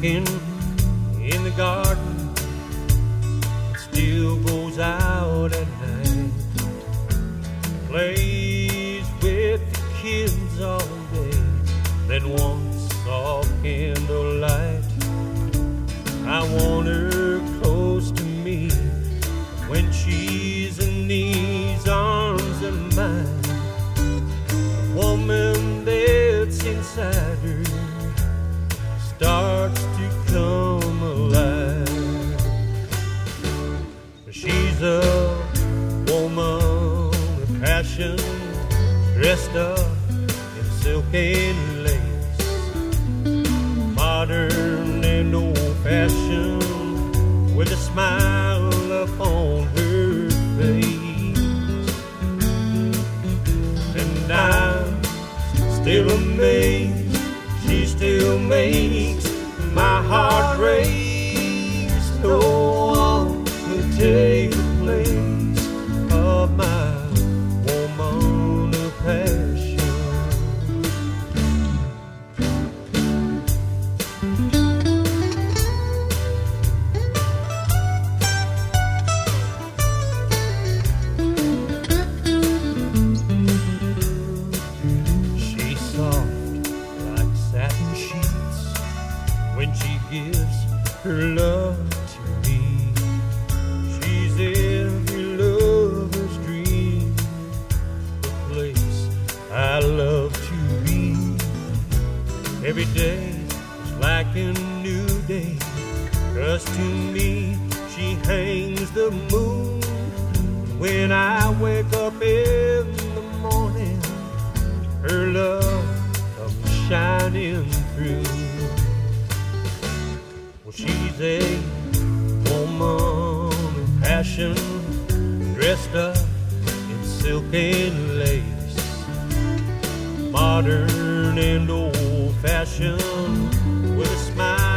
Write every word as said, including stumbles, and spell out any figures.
working in the garden, but still goes out at night, plays with the kids all day, then wants soft candlelight. I want her close to me when she's in these arms of mine. The woman that's inside her starts to come alive. She's a woman of passion, dressed up in silk and lace, modern and old-fashioned, with a smile upon her face. And I'm still amazed, she still makes my heart race. No one can take the place of my woman of passion. She's soft like satin sheets when she gives her love to me. She's every lover's dream, the place I love to be. Every day is like a new day, 'cause to me she hangs the moon. When I wake up in the morning, her love comes shining through. Well, she's a woman of passion, dressed up in silk and lace, modern and old-fashioned, with a smile